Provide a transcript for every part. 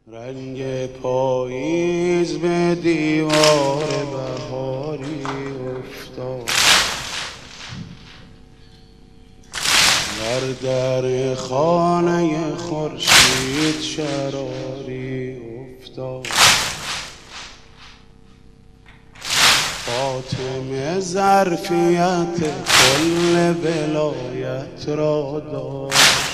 رنگ پاییز به دیوار بهاری افتاد، بر در خانه خورشید شراری افتاد. فاطمه ظرفیت کل ولایت را داشت،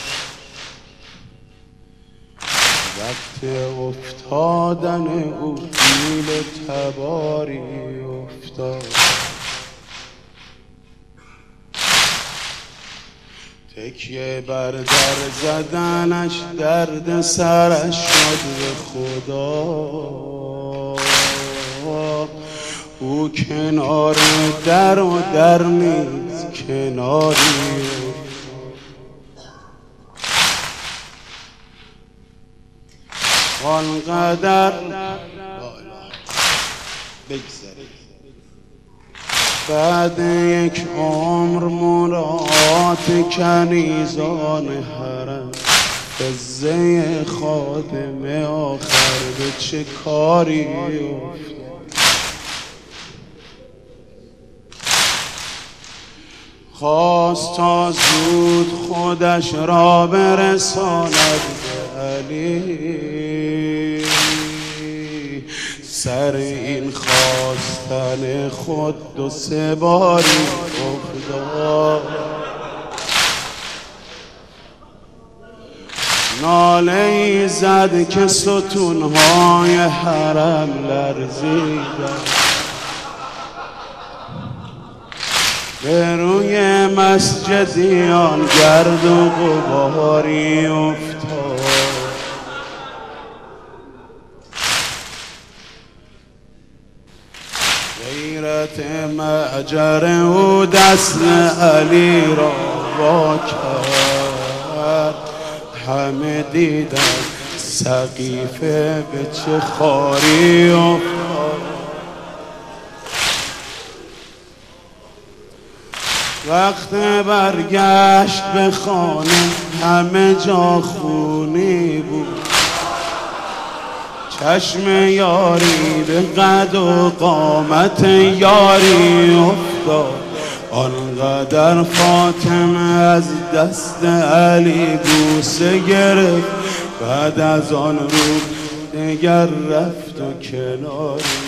وقت افتادن او پیل تباری افتاد. تکیه بر در زدنش درد سرش شد به خدا. او کنار در و در نیز کناری، آنقدر بگذرید بعد یک عمر مراد کنیزان حرم، قصه خادمه آخر به چه کاری افتاد. خواست تا زود خودش را برساند به علی، سر این خواستن خود دو سه باری افتاد. ناله ای زد که ستونهای حرم لرزیدند، به روی مسجدیان گرد و غباری افتاد. غیرت معجر او دست علی را وا کرد، همه دیدن سقیفه به چه خاری افتاد. وقت برگشت به خانه همه جا خونی بود، چشم یاری به قد و قامت یاری افتاد. آنقدر فاطمه از دست علی بوسه گرفت، بعد از آن روز دگر رفت و کناری